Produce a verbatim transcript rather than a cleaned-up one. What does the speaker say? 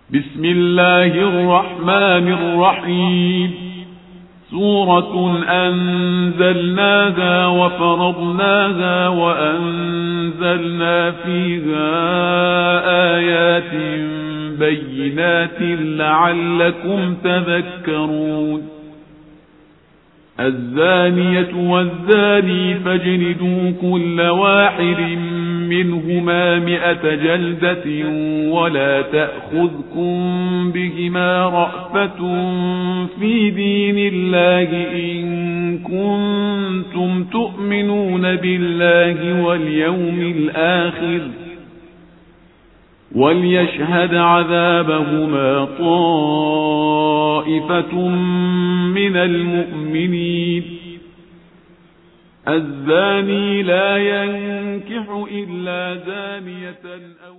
بسم الله الرحمن الرحيم. سورة أنزلناها وفرضناها وأنزلنا فيها آيات بينات لعلكم تذكرون. الزانية والزاني فاجلدوا كل واحد منهما مئة جلدة ولا تأخذكم بهما رأفة في دين الله إن كنتم تؤمنون بالله واليوم الآخر وليشهد عذابهما طائفة من المؤمنين. الزاني لا ينكح إلا زانية أو